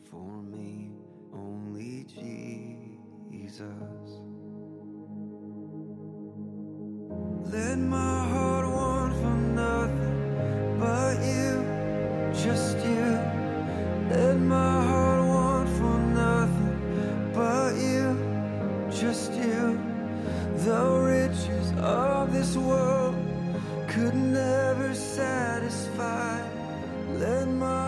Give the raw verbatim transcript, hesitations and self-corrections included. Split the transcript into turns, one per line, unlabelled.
for me, only Jesus. Let my heart want for nothing but you, just you. Let my heart want for nothing but you, just you. The riches of this world could never satisfy. Let my